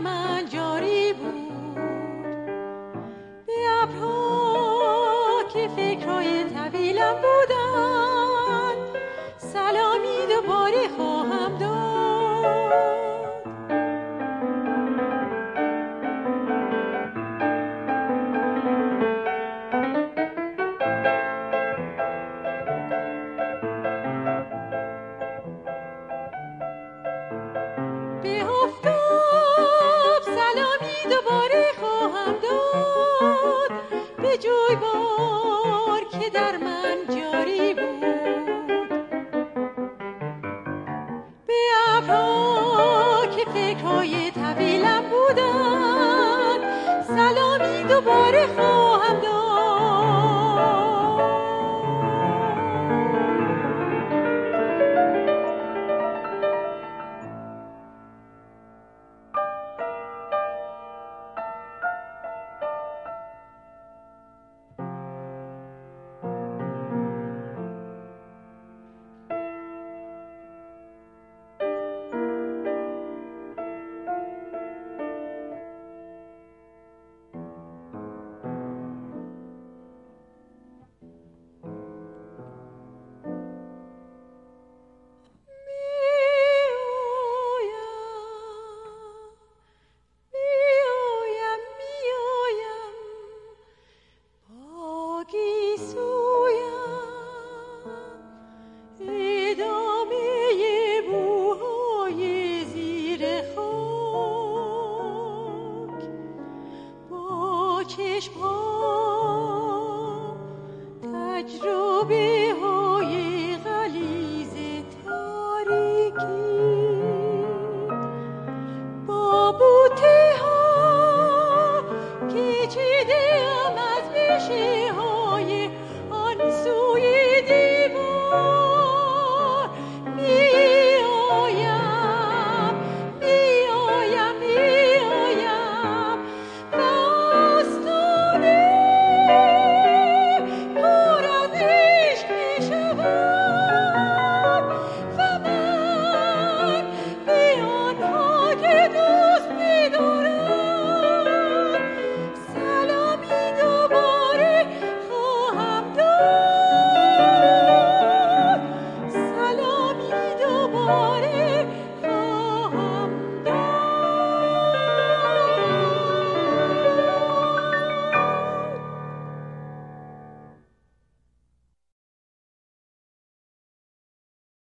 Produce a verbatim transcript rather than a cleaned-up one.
من جاری بود، به ابرها که فکرهای طویلم بودن سلامی دوباره خواهم داد. به آفتاب سلامی دوباره خواهم داد، به جویبار که در من جاری بود، به ابرها که فکرهای طویلم بودن سلامی دوباره خواهم داد. Amore